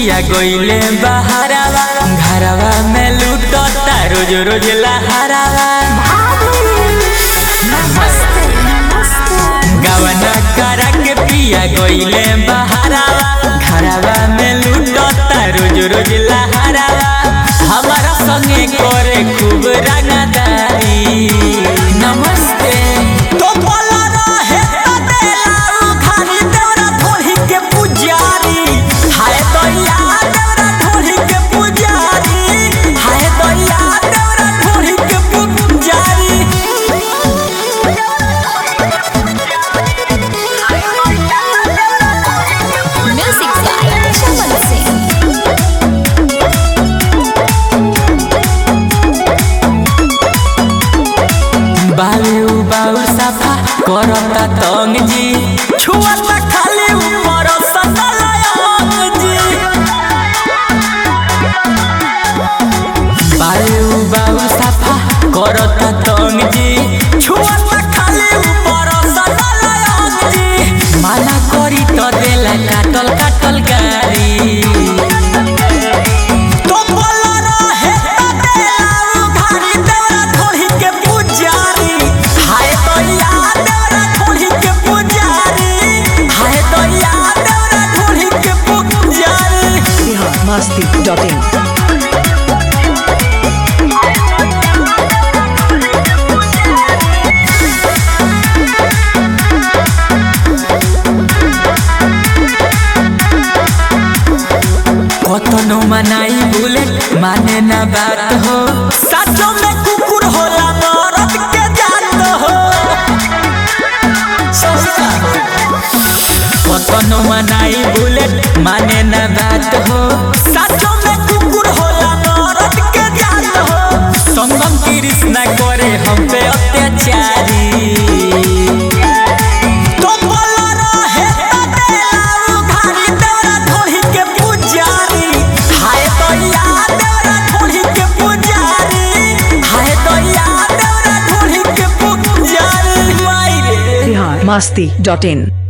पिया गइले बहारावा घरवा में लूटता रोज रोज लहरावा गवना करा के पिया गइले बहारावा घरवा में लूटता रोज रोज लहरावा हमारा संगे करे खूब रंगदारी। नमस्ते तो बोला रहे देलाऊ खाली देवरा ढोली के पुजारी हाय दैया देवरा ढोली के पुजारी हाय दैया देवरा ढोली के पुजारी। Music by Chaman Singh. बालू बाऊ साफा करता तंग जी छुआता खाली ऊपर सतलयंग जी। बालू बाऊ साफा करता तंग जी छुआता खाली ऊपर सतलयंग जी। माना करी तो देला काटल काटल गारी। Masti.in कतनो मनाई बुलेट माने ना बात हो साचो में कुकुर होला मरद के जात हो। कतनो मनाई बुलेट माने ना बात हो साचो में कुकुर होला मरद के जात हो। संगम कृष्णा करे हम पे अत्याचारी। Masti.in